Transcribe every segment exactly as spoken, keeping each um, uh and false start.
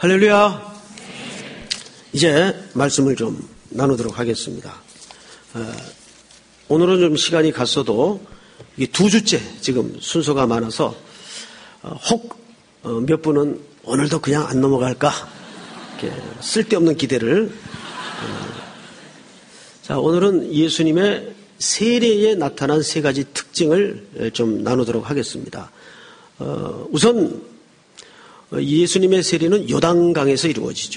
할렐루야. 이제 말씀을 좀 나누도록 하겠습니다. 어, 오늘은 좀 시간이 갔어도 이게 두 주째 지금 순서가 많아서 어, 혹 몇 어, 분은 오늘도 그냥 안 넘어갈까? 이렇게 쓸데없는 기대를. 어, 자, 오늘은 예수님의 세례에 나타난 세 가지 특징을 좀 나누도록 하겠습니다. 어, 우선 예수님의 세례는 요단강에서 이루어지죠.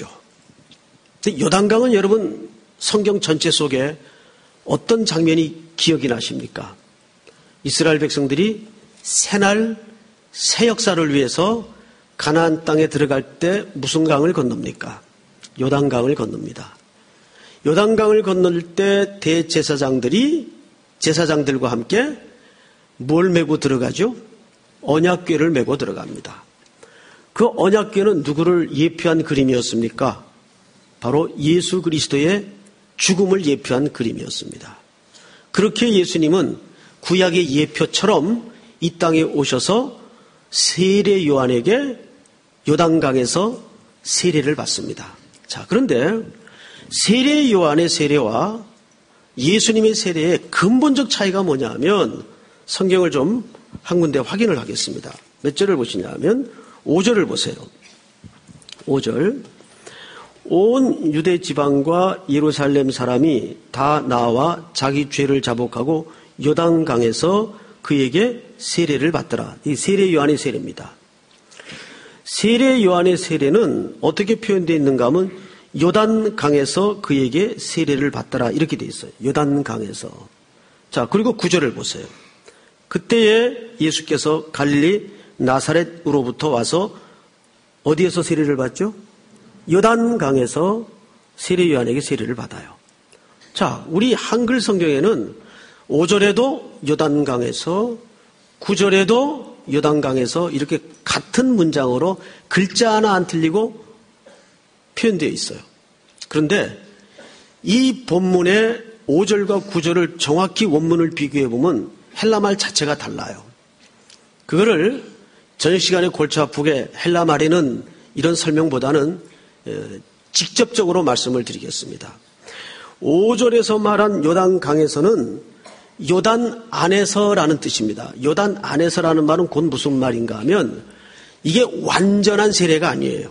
요단강은 여러분 성경 전체 속에 어떤 장면이 기억이 나십니까? 이스라엘 백성들이 새날 새 역사를 위해서 가나안 땅에 들어갈 때 무슨 강을 건넙니까? 요단강을 건넙니다. 요단강을 건널 때 대제사장들이 제사장들과 함께 뭘 메고 들어가죠? 언약궤를 메고 들어갑니다. 그 언약궤는 누구를 예표한 그림이었습니까? 바로 예수 그리스도의 죽음을 예표한 그림이었습니다. 그렇게 예수님은 구약의 예표처럼 이 땅에 오셔서 세례 요한에게 요단강에서 세례를 받습니다. 자, 그런데 세례 요한의 세례와 예수님의 세례의 근본적 차이가 뭐냐면 성경을 좀 한 군데 확인을 하겠습니다. 몇 절을 보시냐면 오 절을 보세요. 오 절. 온 유대 지방과 예루살렘 사람이 다 나와 자기 죄를 자복하고 요단강에서 그에게 세례를 받더라. 이 세례 요한의 세례입니다. 세례 요한의 세례는 어떻게 표현되어 있는가 하면 요단강에서 그에게 세례를 받더라 이렇게 되어 있어요. 요단강에서. 자, 그리고 구 절을 보세요. 그때에 예수께서 갈릴리 나사렛으로부터 와서 어디에서 세례를 받죠? 요단강에서 세례 요한에게 세례를 받아요. 자, 우리 한글 성경에는 오 절에도 요단강에서, 구 절에도 요단강에서 이렇게 같은 문장으로 글자 하나 안 틀리고 표현되어 있어요. 그런데 이 본문의 오 절과 구 절을 정확히 원문을 비교해 보면 헬라말 자체가 달라요. 그거를 저녁 시간에 골치 아프게 헬라말에는 이런 설명보다는 직접적으로 말씀을 드리겠습니다. 오 절에서 말한 요단강에서는 요단 안에서라는 뜻입니다. 요단 안에서라는 말은 곧 무슨 말인가 하면 이게 완전한 세례가 아니에요.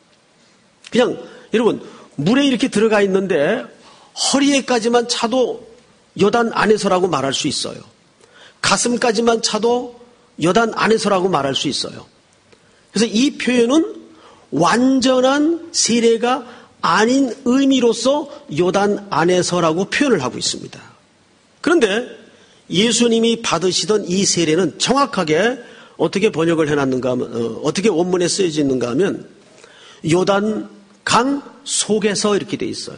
그냥 여러분 물에 이렇게 들어가 있는데 허리에까지만 차도 요단 안에서라고 말할 수 있어요. 가슴까지만 차도 요단 안에서라고 말할 수 있어요. 그래서 이 표현은 완전한 세례가 아닌 의미로서 요단 안에서라고 표현을 하고 있습니다. 그런데 예수님이 받으시던 이 세례는 정확하게 어떻게 번역을 해놨는가 하면, 어, 어떻게 원문에 쓰여져 있는가 하면 요단 강 속에서 이렇게 돼 있어요.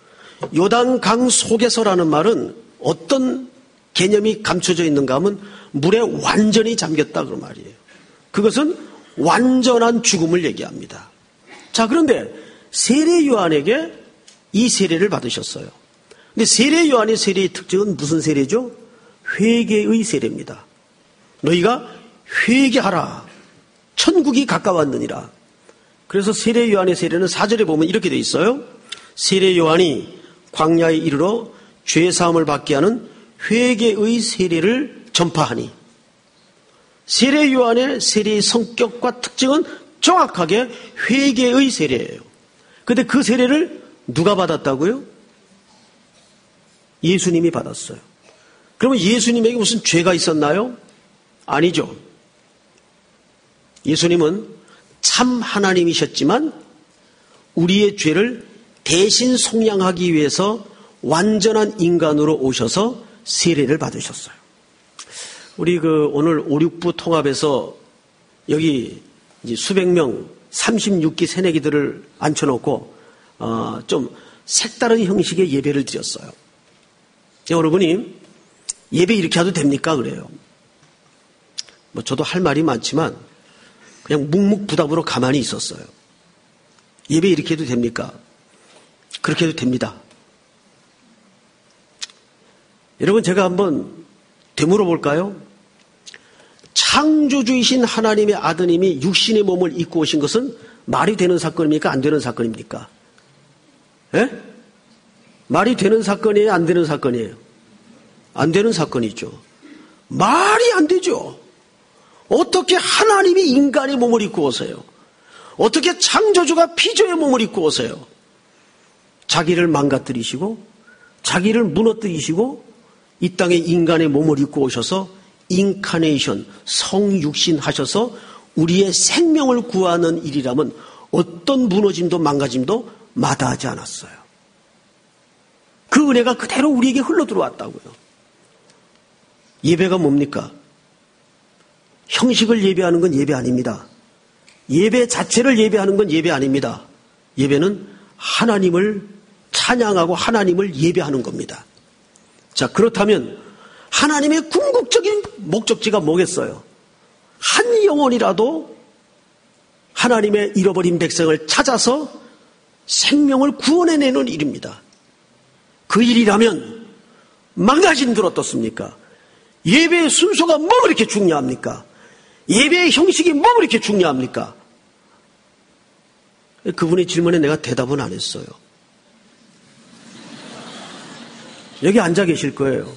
요단 강 속에서라는 말은 어떤 개념이 감춰져 있는가 하면 물에 완전히 잠겼다 그런 말이에요. 그것은 완전한 죽음을 얘기합니다. 자, 그런데 세례 요한에게 이 세례를 받으셨어요. 근데 세례 요한의 세례의 특징은 무슨 세례죠? 회개의 세례입니다. 너희가 회개하라. 천국이 가까웠느니라. 그래서 세례 요한의 세례는 사 절에 보면 이렇게 돼 있어요. 세례 요한이 광야에 이르러 죄 사함을 받게 하는 회개의 세례를 전파하니. 세례 요한의 세례의 성격과 특징은 정확하게 회개의 세례예요. 그런데 그 세례를 누가 받았다고요? 예수님이 받았어요. 그러면 예수님에게 무슨 죄가 있었나요? 아니죠. 예수님은 참 하나님이셨지만 우리의 죄를 대신 속량하기 위해서 완전한 인간으로 오셔서 세례를 받으셨어요. 우리 그 오늘 오, 육부 통합에서 여기 이제 수백 명 삼십육 기 새내기들을 앉혀놓고 어, 좀 색다른 형식의 예배를 드렸어요. 여러분이 예배 이렇게 해도 됩니까? 그래요. 뭐 저도 할 말이 많지만 그냥 묵묵부답으로 가만히 있었어요. 예배 이렇게 해도 됩니까? 그렇게 해도 됩니다. 여러분 제가 한번 되물어 볼까요? 창조주이신 하나님의 아드님이 육신의 몸을 입고 오신 것은 말이 되는 사건입니까? 안 되는 사건입니까? 예? 말이 되는 사건이에요? 안 되는 사건이에요? 안 되는 사건이죠. 말이 안 되죠. 어떻게 하나님이 인간의 몸을 입고 오세요? 어떻게 창조주가 피조의 몸을 입고 오세요? 자기를 망가뜨리시고 자기를 무너뜨리시고 이 땅에 인간의 몸을 입고 오셔서 인카네이션, 성육신 하셔서 우리의 생명을 구하는 일이라면 어떤 무너짐도 망가짐도 마다하지 않았어요. 그 은혜가 그대로 우리에게 흘러 들어왔다고요. 예배가 뭡니까? 형식을 예배하는 건 예배 아닙니다. 예배 자체를 예배하는 건 예배 아닙니다. 예배는 하나님을 찬양하고 하나님을 예배하는 겁니다. 자, 그렇다면 하나님의 궁극적인 목적지가 뭐겠어요? 한 영혼이라도 하나님의 잃어버린 백성을 찾아서 생명을 구원해내는 일입니다. 그 일이라면 망가진 들 어떻습니까? 예배의 순서가 뭐 그렇게 중요합니까? 예배의 형식이 뭐 그렇게 중요합니까? 그분의 질문에 내가 대답은 안 했어요. 여기 앉아 계실 거예요.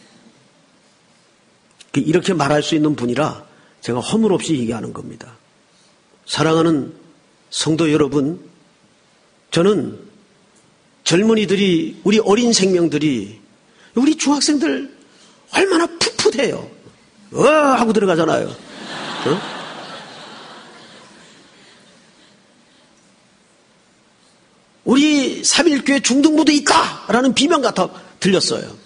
이렇게 말할 수 있는 분이라 제가 허물없이 얘기하는 겁니다. 사랑하는 성도 여러분, 저는 젊은이들이, 우리 어린 생명들이, 우리 중학생들 얼마나 풋풋해요. 어 하고 들어가잖아요. 어? 우리 삼일교회 중등부도 있다라는 비명 같아 들렸어요.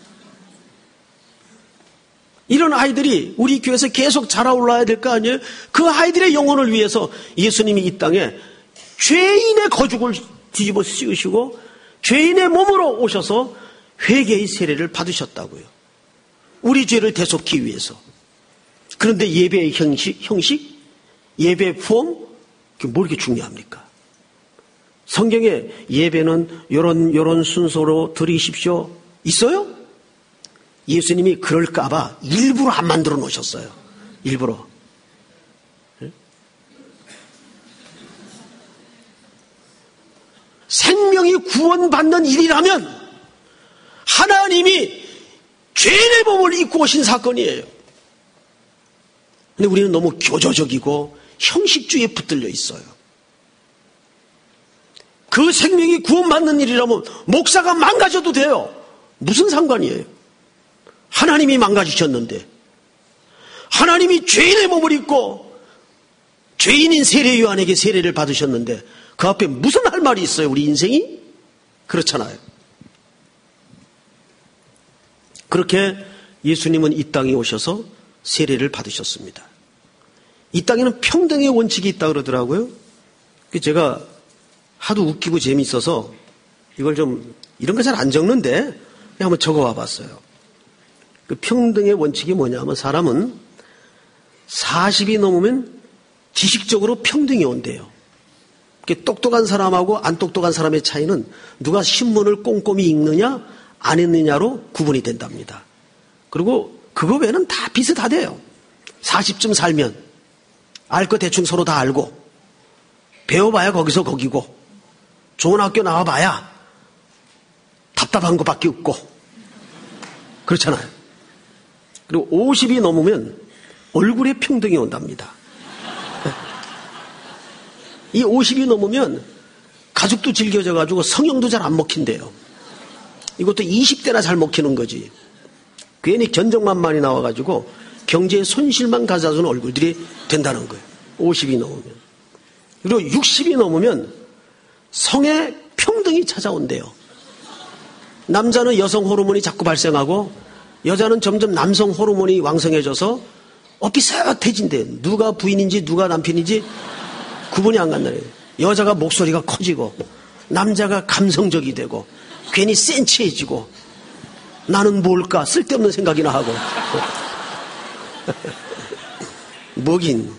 이런 아이들이 우리 교회에서 계속 자라올라야 될 거 아니에요? 그 아이들의 영혼을 위해서 예수님이 이 땅에 죄인의 거죽을 뒤집어 씌우시고 죄인의 몸으로 오셔서 회개의 세례를 받으셨다고요. 우리 죄를 대속하기 위해서. 그런데 예배의 형식, 형식, 예배의 폼, 그게 뭐 이렇게 중요합니까? 성경에 예배는 요런 요런 순서로 드리십시오 있어요? 예수님이 그럴까봐 일부러 안 만들어 놓으셨어요. 일부러. 생명이 구원받는 일이라면 하나님이 죄인의 몸을 입고 오신 사건이에요. 근데 우리는 너무 교조적이고 형식주의에 붙들려 있어요. 그 생명이 구원받는 일이라면 목사가 망가져도 돼요. 무슨 상관이에요? 하나님이 망가지셨는데, 하나님이 죄인의 몸을 입고 죄인인 세례 요한에게 세례를 받으셨는데 그 앞에 무슨 할 말이 있어요? 우리 인생이? 그렇잖아요. 그렇게 예수님은 이 땅에 오셔서 세례를 받으셨습니다. 이 땅에는 평등의 원칙이 있다 그러더라고요. 제가 하도 웃기고 재미있어서 이걸 좀, 이런 거 잘 안 적는데 그냥 한번 적어와 봤어요. 그 평등의 원칙이 뭐냐면 사람은 사십이 넘으면 지식적으로 평등이 온대요. 똑똑한 사람하고 안 똑똑한 사람의 차이는 누가 신문을 꼼꼼히 읽느냐 안 읽느냐로 구분이 된답니다. 그리고 그거 외에는 다 비슷하대요. 사십쯤 살면 알 거 대충 서로 다 알고 배워봐야 거기서 거기고 좋은 학교 나와봐야 답답한 것밖에 없고 그렇잖아요. 그리고 오십이 넘으면 얼굴에 평등이 온답니다. 이 오십이 넘으면 가죽도 질겨져가지고 성형도 잘 안 먹힌대요. 이것도 이십 대나 잘 먹히는 거지. 괜히 견적만 많이 나와가지고 경제에 손실만 가져다주는 얼굴들이 된다는 거예요. 오십이 넘으면. 그리고 육십이 넘으면 성의 평등이 찾아온대요. 남자는 여성 호르몬이 자꾸 발생하고 여자는 점점 남성 호르몬이 왕성해져서 어비슷해진대. 누가 부인인지 누가 남편인지 구분이 안 간다네요. 여자가 목소리가 커지고 남자가 감성적이 되고 괜히 센치해지고 나는 뭘까 쓸데없는 생각이나 하고 뭐긴.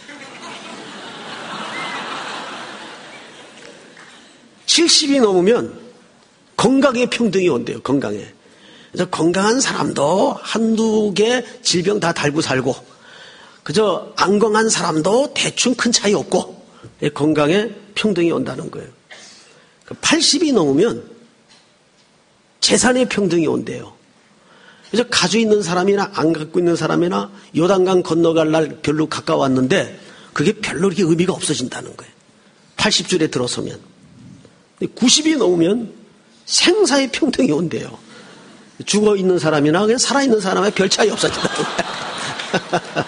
칠십이 넘으면 건강에 평등이 온대요. 건강에. 그래서 건강한 사람도 한두 개 질병 다 달고 살고 그저 안 건강한 사람도 대충 큰 차이 없고 건강에 평등이 온다는 거예요. 팔십이 넘으면 재산의 평등이 온대요. 그래서 가지고 있는 사람이나 안 갖고 있는 사람이나 요단강 건너갈 날 별로 가까웠는데 그게 별로 이렇게 의미가 없어진다는 거예요. 팔십 줄에 들어서면. 구십이 넘으면 생사의 평등이 온대요. 죽어 있는 사람이나 그냥 살아있는 사람의 별 차이 없어진다는 거예요.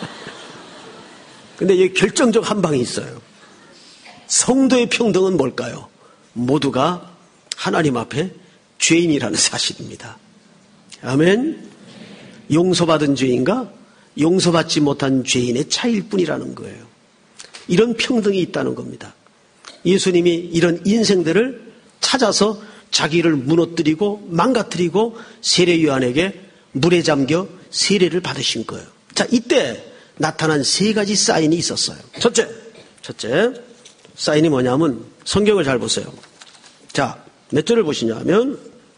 근데 여기 결정적 한 방이 있어요. 성도의 평등은 뭘까요? 모두가 하나님 앞에 죄인이라는 사실입니다. 아멘. 용서받은 죄인과 용서받지 못한 죄인의 차이일 뿐이라는 거예요. 이런 평등이 있다는 겁니다. 예수님이 이런 인생들을 찾아서 자기를 무너뜨리고 망가뜨리고 세례 요한에게 물에 잠겨 세례를 받으신 거예요. 자, 이때 나타난 세 가지 사인이 있었어요. 첫째, 첫째 사인이 뭐냐면 성경을 잘 보세요. 자, 몇 절을 보시냐 하면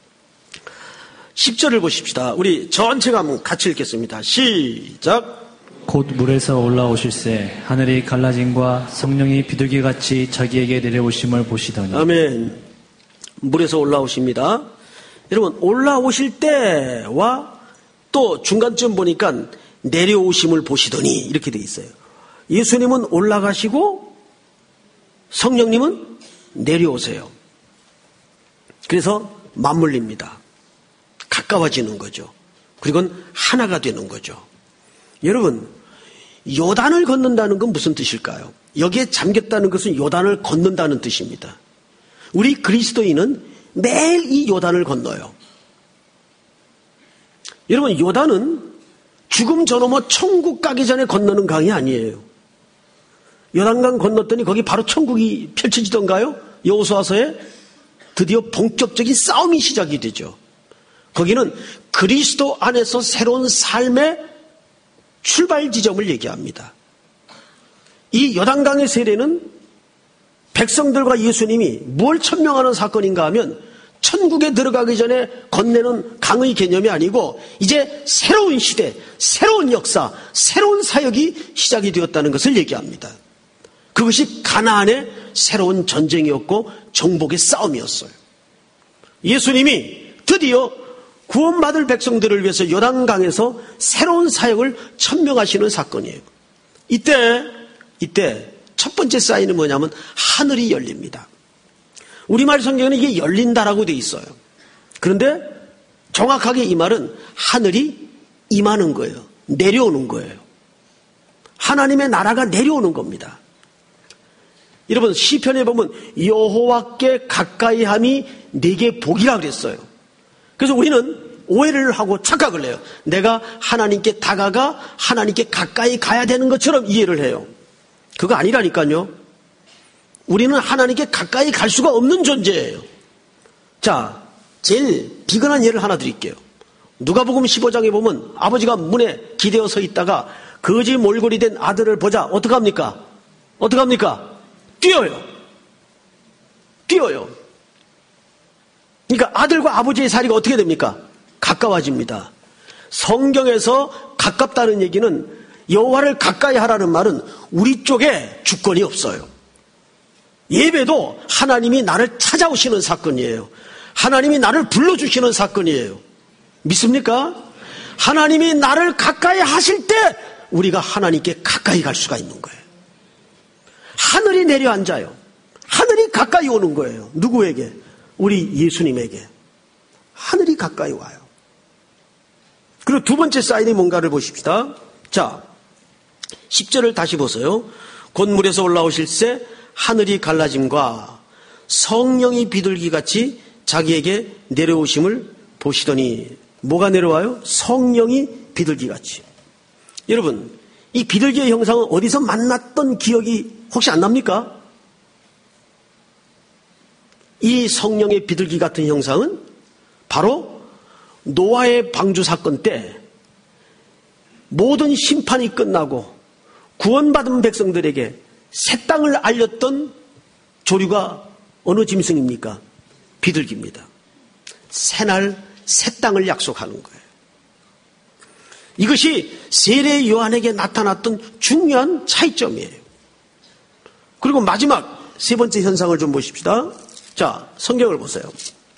십 절을 보십시다. 우리 전체가 한번 같이 읽겠습니다. 시작. 곧 물에서 올라오실새 하늘이 갈라짐과 성령이 비둘기같이 자기에게 내려오심을 보시더니. 아멘. 물에서 올라오십니다. 여러분, 올라오실 때와 또 중간쯤 보니까 내려오심을 보시더니 이렇게 되어 있어요. 예수님은 올라가시고 성령님은 내려오세요. 그래서 맞물립니다. 가까워지는 거죠. 그리고 하나가 되는 거죠. 여러분, 요단을 건넌다는 건 무슨 뜻일까요? 여기에 잠겼다는 것은 요단을 건넌다는 뜻입니다. 우리 그리스도인은 매일 이 요단을 건너요. 여러분, 요단은 죽음 저넘어 천국 가기 전에 건너는 강이 아니에요. 요단강 건넜더니 거기 바로 천국이 펼쳐지던가요? 여호수아서에 드디어 본격적인 싸움이 시작이 되죠. 거기는 그리스도 안에서 새로운 삶의 출발 지점을 얘기합니다. 이 요단강의 세례는 백성들과 예수님이 뭘 천명하는 사건인가 하면 천국에 들어가기 전에 건네는 강의 개념이 아니고 이제 새로운 시대, 새로운 역사, 새로운 사역이 시작이 되었다는 것을 얘기합니다. 그것이 가나안의 새로운 전쟁이었고 정복의 싸움이었어요. 예수님이 드디어 구원받을 백성들을 위해서 요단강에서 새로운 사역을 천명하시는 사건이에요. 이때 이때 첫 번째 사인은 뭐냐면 하늘이 열립니다. 우리말 성경에는 이게 열린다라고 돼 있어요. 그런데 정확하게 이 말은 하늘이 임하는 거예요. 내려오는 거예요. 하나님의 나라가 내려오는 겁니다. 여러분, 시편에 보면 여호와께 가까이함이 내게 복이라 그랬어요. 그래서 우리는 오해를 하고 착각을 해요. 내가 하나님께 다가가 하나님께 가까이 가야 되는 것처럼 이해를 해요. 그거 아니라니까요. 우리는 하나님께 가까이 갈 수가 없는 존재예요. 자, 제일 비근한 예를 하나 드릴게요. 누가복음 십오 장에 보면 아버지가 문에 기대어 서 있다가 거지 몰골이 된 아들을 보자. 어떡합니까? 어떡합니까? 뛰어요. 뛰어요. 그러니까 아들과 아버지의 사이가 어떻게 됩니까? 가까워집니다. 성경에서 가깝다는 얘기는 여호와를 가까이 하라는 말은 우리 쪽에 주권이 없어요. 예배도 하나님이 나를 찾아오시는 사건이에요. 하나님이 나를 불러주시는 사건이에요. 믿습니까? 하나님이 나를 가까이 하실 때 우리가 하나님께 가까이 갈 수가 있는 거예요. 하늘이 내려앉아요. 하늘이 가까이 오는 거예요. 누구에게? 우리 예수님에게. 하늘이 가까이 와요. 그리고 두 번째 사인이 뭔가를 보십시다. 자, 십 절을 다시 보세요. 곧 물에서 올라오실새 하늘이 갈라짐과 성령이 비둘기같이 자기에게 내려오심을 보시더니. 뭐가 내려와요? 성령이 비둘기같이. 여러분, 이 비둘기의 형상은 어디서 만났던 기억이 혹시 안 납니까? 이 성령의 비둘기 같은 형상은 바로 노아의 방주 사건 때 모든 심판이 끝나고 구원받은 백성들에게 새 땅을 알렸던 조류가 어느 짐승입니까? 비둘기입니다. 새날 새 땅을 약속하는 거예요. 이것이 세례 요한에게 나타났던 중요한 차이점이에요. 그리고 마지막 세 번째 현상을 좀 보십시다. 자, 성경을 보세요.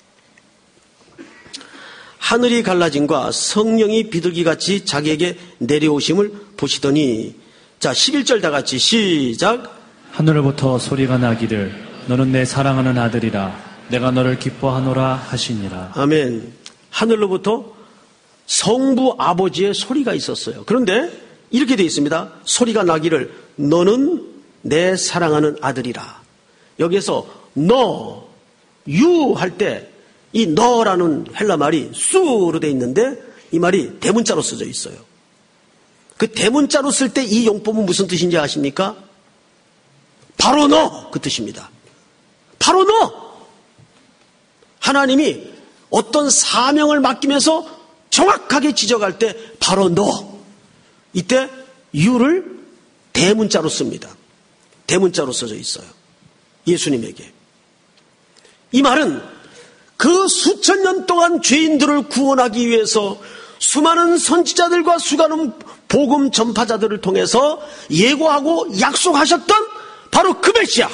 하늘이 갈라짐과 성령이 비둘기같이 자기에게 내려오심을 보시더니, 자, 십일 절 다 같이 시작. 하늘로부터 소리가 나기를 너는 내 사랑하는 아들이라 내가 너를 기뻐하노라 하시니라. 아멘. 하늘로부터 성부 아버지의 소리가 있었어요. 그런데 이렇게 되어 있습니다. 소리가 나기를 너는 내 사랑하는 아들이라. 여기에서 너, 유 할 때 이 너라는 헬라 말이 수로 되어 있는데 이 말이 대문자로 써져 있어요. 그 대문자로 쓸 때 이 용법은 무슨 뜻인지 아십니까? 바로 너 그 뜻입니다. 바로 너. 하나님이 어떤 사명을 맡기면서 정확하게 지적할 때 바로 너. 이때 유를 대문자로 씁니다. 대문자로 써져 있어요. 예수님에게. 이 말은 그 수천 년 동안 죄인들을 구원하기 위해서 수많은 선지자들과 수많은 복음 전파자들을 통해서 예고하고 약속하셨던 바로 그 메시아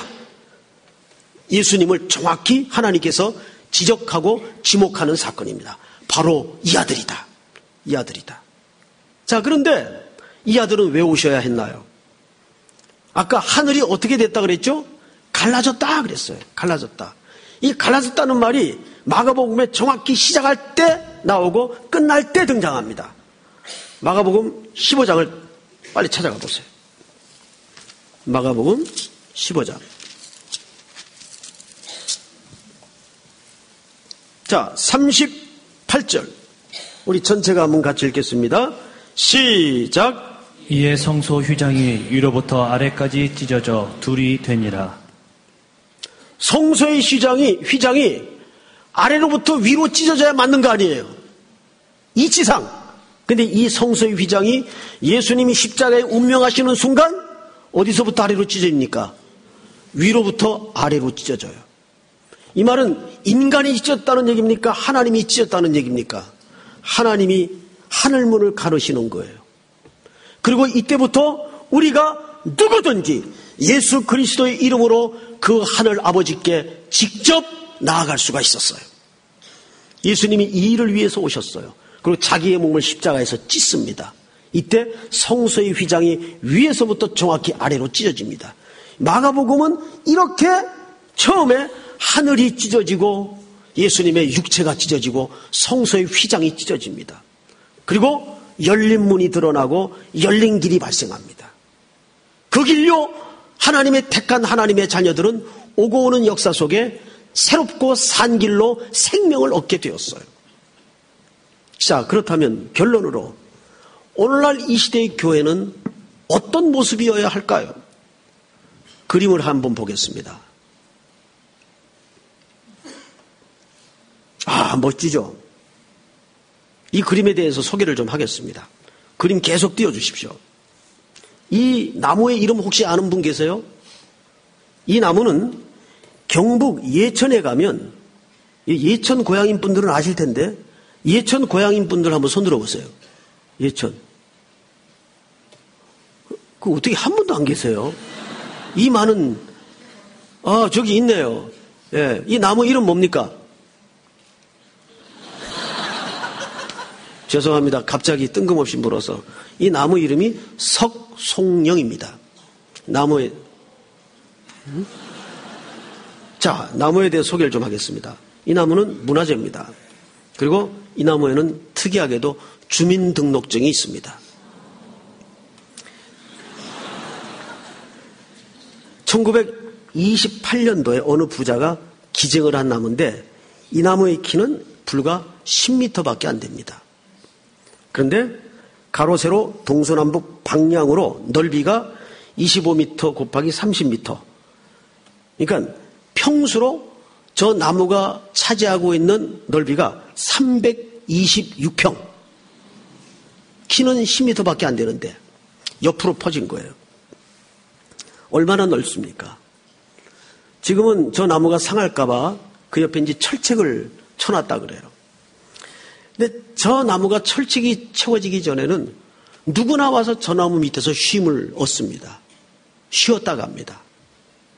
예수님을 정확히 하나님께서 지적하고 지목하는 사건입니다. 바로 이 아들이다. 이 아들이다. 자, 그런데 이 아들은 왜 오셔야 했나요? 아까 하늘이 어떻게 됐다 그랬죠? 갈라졌다 그랬어요. 갈라졌다. 이 갈라졌다는 말이 마가복음에 정확히 시작할 때 나오고 끝날 때 등장합니다. 마가복음 십오 장을 빨리 찾아가 보세요. 마가복음 십오 장. 자, 삼십팔 절. 우리 전체가 한번 같이 읽겠습니다. 시작. 이에 성소 휘장이 위로부터 아래까지 찢어져 둘이 되니라. 성소의 휘장이, 휘장이 아래로부터 위로 찢어져야 맞는 거 아니에요. 이치상. 근데 이 성소의 휘장이 예수님이 십자가에 운명하시는 순간 어디서부터 아래로 찢어집니까? 위로부터 아래로 찢어져요. 이 말은 인간이 찢었다는 얘기입니까? 하나님이 찢었다는 얘기입니까? 하나님이 하늘문을 가르시는 거예요. 그리고 이때부터 우리가 누구든지 예수 그리스도의 이름으로 그 하늘 아버지께 직접 나아갈 수가 있었어요. 예수님이 이 일을 위해서 오셨어요. 그리고 자기의 몸을 십자가에서 찢습니다. 이때 성소의 휘장이 위에서부터 정확히 아래로 찢어집니다. 마가복음은 이렇게 처음에 하늘이 찢어지고 예수님의 육체가 찢어지고 성소의 휘장이 찢어집니다. 그리고 열린 문이 드러나고 열린 길이 발생합니다. 그 길로 하나님의 택한 하나님의 자녀들은 오고 오는 역사 속에 새롭고 산 길로 생명을 얻게 되었어요. 자, 그렇다면 결론으로 오늘날 이 시대의 교회는 어떤 모습이어야 할까요? 그림을 한번 보겠습니다. 아, 멋지죠? 이 그림에 대해서 소개를 좀 하겠습니다. 그림 계속 띄워주십시오. 이 나무의 이름 혹시 아는 분 계세요? 이 나무는 경북 예천에 가면, 예천 고향인 분들은 아실 텐데, 예천 고향인 분들 한번 손 들어보세요. 예천. 그 어떻게 한 분도 안 계세요? 이 많은, 아, 저기 있네요. 예, 이 나무 이름 뭡니까? 죄송합니다. 갑자기 뜬금없이 물어서. 이 나무 이름이 석송령입니다. 나무에, 음? 자, 나무에 대해 소개를 좀 하겠습니다. 이 나무는 문화재입니다. 그리고 이 나무에는 특이하게도 주민등록증이 있습니다. 천구백이십팔 년도에 어느 부자가 기증을 한 나무인데 이 나무의 키는 불과 십 미터밖에 안 됩니다. 그런데 가로 세로 동서남북 방향으로 넓이가 이십오 미터 곱하기 삼십 미터. 그러니까 평수로 저 나무가 차지하고 있는 넓이가 삼백이십육 평. 키는 십 미터밖에 안 되는데 옆으로 퍼진 거예요. 얼마나 넓습니까? 지금은 저 나무가 상할까봐 그 옆에 이제 철책을 쳐놨다 그래요. 근데 저 나무가 철책이 채워지기 전에는 누구나 와서 저 나무 밑에서 쉼을 얻습니다. 쉬었다 갑니다.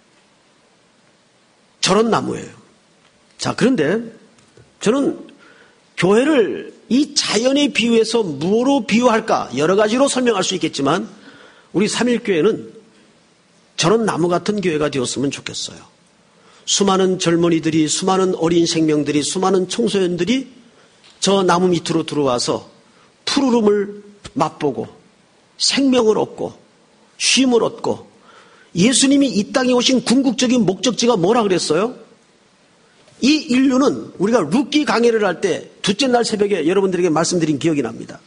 저런 나무예요. 자, 그런데 저는 교회를 이 자연에 비유해서 뭐로 비유할까? 여러 가지로 설명할 수 있겠지만 우리 삼일교회는 저런 나무 같은 교회가 되었으면 좋겠어요. 수많은 젊은이들이, 수많은 어린 생명들이, 수많은 청소년들이 저 나무 밑으로 들어와서 푸르름을 맛보고 생명을 얻고 쉼을 얻고, 예수님이 이 땅에 오신 궁극적인 목적지가 뭐라 그랬어요? 이 인류는 우리가 룻기 강해를 할 때 둘째 날 새벽에 여러분들에게 말씀드린 기억이 납니다.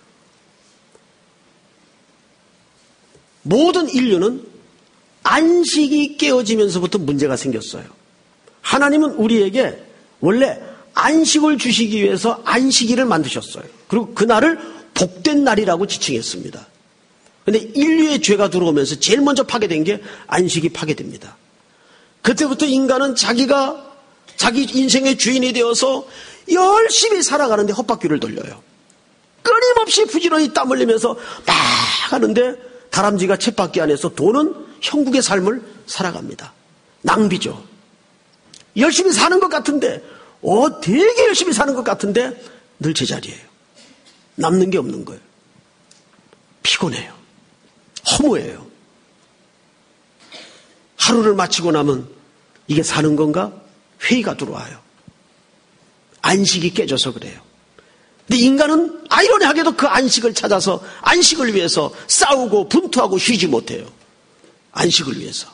모든 인류는 안식이 깨어지면서부터 문제가 생겼어요. 하나님은 우리에게 원래 안식을 주시기 위해서 안식일을 만드셨어요. 그리고 그날을 복된 날이라고 지칭했습니다. 그런데 인류의 죄가 들어오면서 제일 먼저 파괴된 게 안식이 파괴됩니다. 그때부터 인간은 자기가 자기 인생의 주인이 되어서 열심히 살아가는데 헛바퀴를 돌려요. 끊임없이 부지런히 땀 흘리면서 막 하는데 다람쥐가 쳇바퀴 안에서 도는 형국의 삶을 살아갑니다. 낭비죠. 열심히 사는 것 같은데, 어, 되게 열심히 사는 것 같은데 늘 제자리예요. 남는 게 없는 거예요. 피곤해요. 허무해요. 하루를 마치고 나면 이게 사는 건가? 회의가 들어와요. 안식이 깨져서 그래요. 근데 인간은 아이러니하게도 그 안식을 찾아서 안식을 위해서 싸우고 분투하고 쉬지 못해요. 안식을 위해서.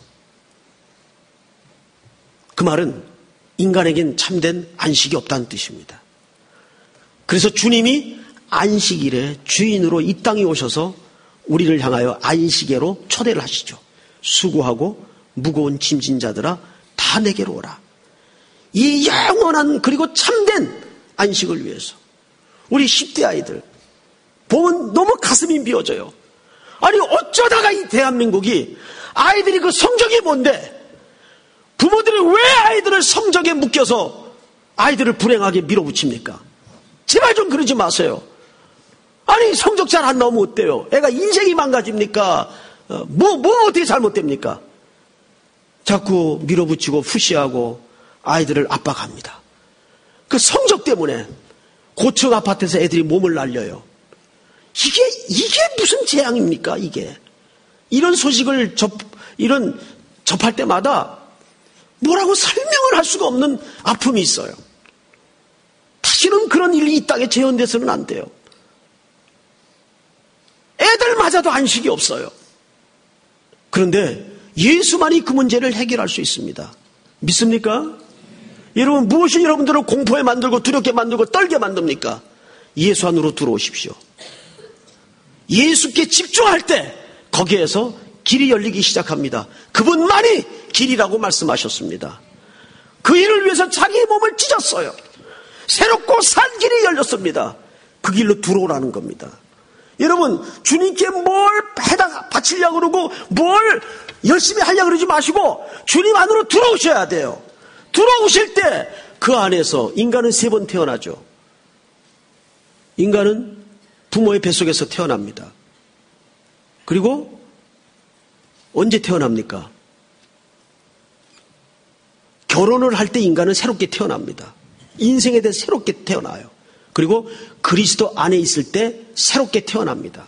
그 말은 인간에겐 참된 안식이 없다는 뜻입니다. 그래서 주님이 안식일의 주인으로 이 땅에 오셔서 우리를 향하여 안식일로 초대를 하시죠. 수고하고 무거운 짐진 자들아 다 내게로 오라. 이 영원한 그리고 참된 안식을 위해서. 우리 십 대 아이들 보면 너무 가슴이 미어져요. 아니 어쩌다가 이 대한민국이 아이들이 그 성적이 뭔데 부모들이 왜 아이들을 성적에 묶여서 아이들을 불행하게 밀어붙입니까? 제발 좀 그러지 마세요. 아니 성적 잘 안 나오면 어때요? 애가 인생이 망가집니까? 어, 뭐, 뭐 어떻게 잘못됩니까? 자꾸 밀어붙이고 푸시하고 아이들을 압박합니다. 그 성적 때문에 고층 아파트에서 애들이 몸을 날려요. 이게 이게 무슨 재앙입니까? 이게 이런 소식을 접 이런 접할 때마다 뭐라고 설명을 할 수가 없는 아픔이 있어요. 다시는 그런 일이 이 땅에 재현돼서는 안 돼요. 애들마저도 안식이 없어요. 그런데 예수만이 그 문제를 해결할 수 있습니다. 믿습니까? 여러분 무엇이 여러분들을 공포에 만들고 두렵게 만들고 떨게 만듭니까? 예수 안으로 들어오십시오. 예수께 집중할 때 거기에서 길이 열리기 시작합니다. 그분만이 길이라고 말씀하셨습니다. 그 일을 위해서 자기 몸을 찢었어요. 새롭고 산 길이 열렸습니다. 그 길로 들어오라는 겁니다. 여러분 주님께 뭘 해다 바치려고 그러고 뭘 열심히 하려고 그러지 마시고 주님 안으로 들어오셔야 돼요. 들어오실 때 그 안에서 인간은 세 번 태어나죠. 인간은 부모의 뱃속에서 태어납니다. 그리고 언제 태어납니까? 결혼을 할 때 인간은 새롭게 태어납니다. 인생에 대해 새롭게 태어나요. 그리고 그리스도 안에 있을 때 새롭게 태어납니다.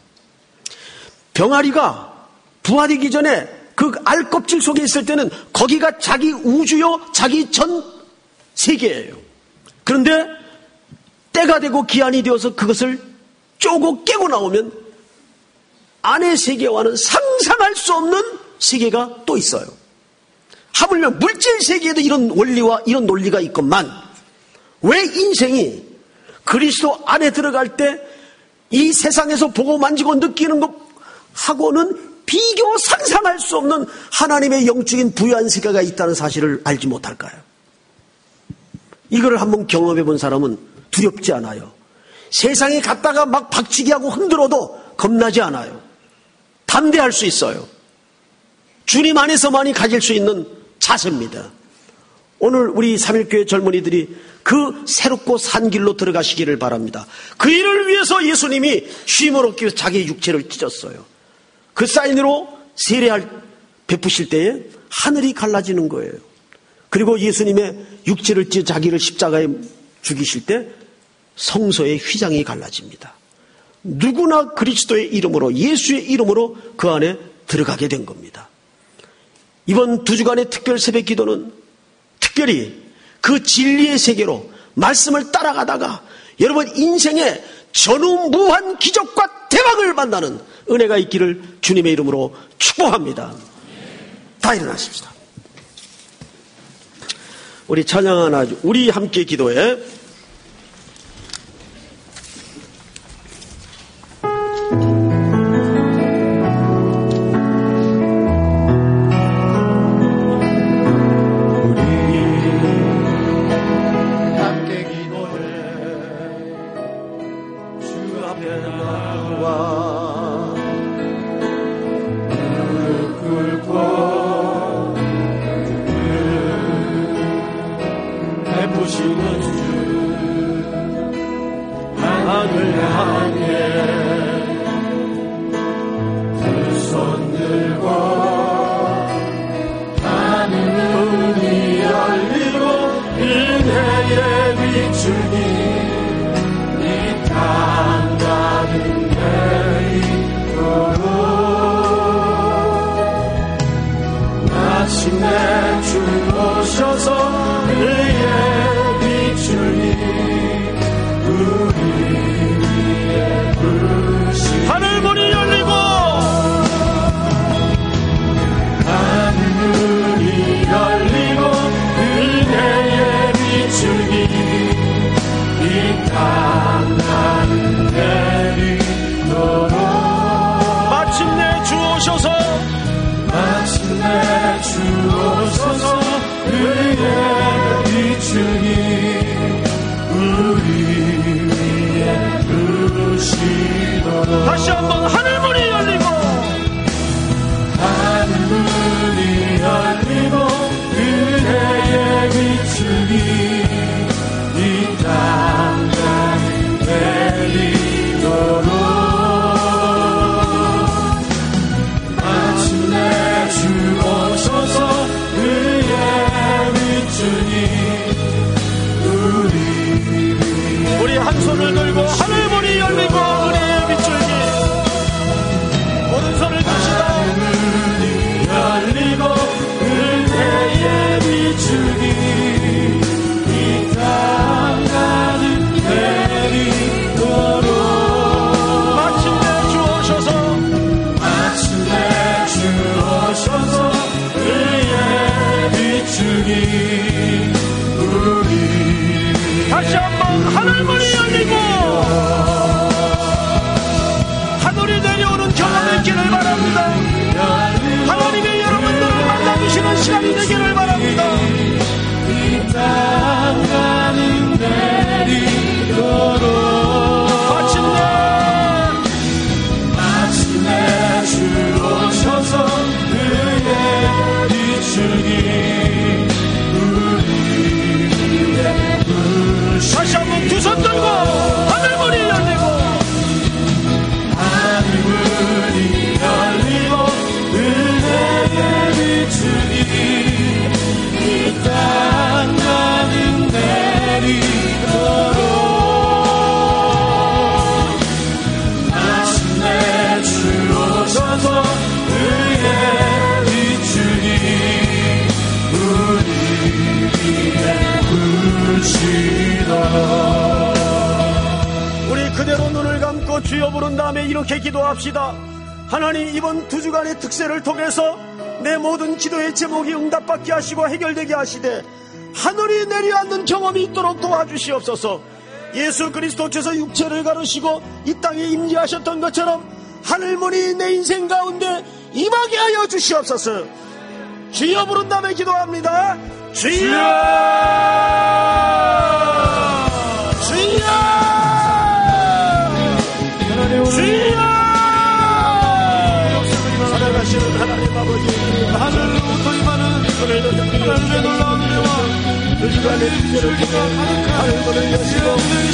병아리가 부화되기 전에 그 알껍질 속에 있을 때는 거기가 자기 우주요 자기 전 세계예요. 그런데 때가 되고 기한이 되어서 그것을 쪼고 깨고 나오면 안의 세계와는 상상할 수 없는 세계가 또 있어요. 하물며 물질 세계에도 이런 원리와 이런 논리가 있건만 왜 인생이 그리스도 안에 들어갈 때 이 세상에서 보고 만지고 느끼는 것하고는 비교 상상할 수 없는 하나님의 영적인 부유한 세계가 있다는 사실을 알지 못할까요? 이거를 한번 경험해 본 사람은 두렵지 않아요. 세상에 갔다가 막 박치기 하고 흔들어도 겁나지 않아요. 담대할 수 있어요. 주님 안에서만이 가질 수 있는 자세입니다. 오늘 우리 삼일교회 젊은이들이 그 새롭고 산 길로 들어가시기를 바랍니다. 그 일을 위해서 예수님이 쉼을 얻기 위해서 자기의 육체를 찢었어요. 그 사인으로 세례할 베푸실 때에 하늘이 갈라지는 거예요. 그리고 예수님의 육체를 찢어 자기를 십자가에 죽이실 때 성소의 휘장이 갈라집니다. 누구나 그리스도의 이름으로, 예수의 이름으로 그 안에 들어가게 된 겁니다. 이번 두 주간의 특별 새벽 기도는 특별히 그 진리의 세계로 말씀을 따라가다가 여러분 인생의 전후무한 기적과 대박을 만나는 은혜가 있기를 주님의 이름으로 축복합니다. 다 일어나십시다. 우리 찬양 하나, 우리 함께 기도해. 다시 한번 하늘문이 열리고 하늘문이 열리고 은혜의 비추기 이 땅 가는 내리도록 마침내 주 오셔서 그의 비추기 우리 우리 한 손을 들고 하늘문이 열리고 오른손을 드시고 열리고 은혜의 비추기 이 땅 가는 내리도록 마침내 주 오셔서 마침내 주 오셔서 그의 비추기 우리 다시 한번 하늘문이 열리고 하늘이 내려오는 경험이 있기를 바랍니다. 하나님의 여러분들을 만나주시는 시간이 되기를 바랍니다. 이 땅 가는 내리도록 마침내 마침내 주 오셔서 그의 비추기 우리의 부시 다시 한번 두 손 들고 하늘문이 열리고 하늘문이 열리고 은혜의 비추기 이 땅 가는 내리도록 마침내 주 오셔서 그의 비추기 우리 위에 부시도록 우리 그대로 눈을 감고 주여 부른 다음에 이렇게 기도합시다. 하나님, 이번 두 주간의 특세를 통해서 내 모든 기도의 제목이 응답받게 하시고 해결되게 하시되 하늘이 내려앉는 경험이 있도록 도와주시옵소서. 예수 그리스도께서 육체를 가르시고 이 땅에 임재하셨던 것처럼 하늘문이 내 인생 가운데 임하게 하여 주시옵소서. 주여 부른 다음에 기도합니다. 주여 주여 주여 살아가시는 하나님 아버지, 하늘로부터 임하는 하나님의 놀라운 은혜와 그 주간의 특별을 통해 하늘문을 여시고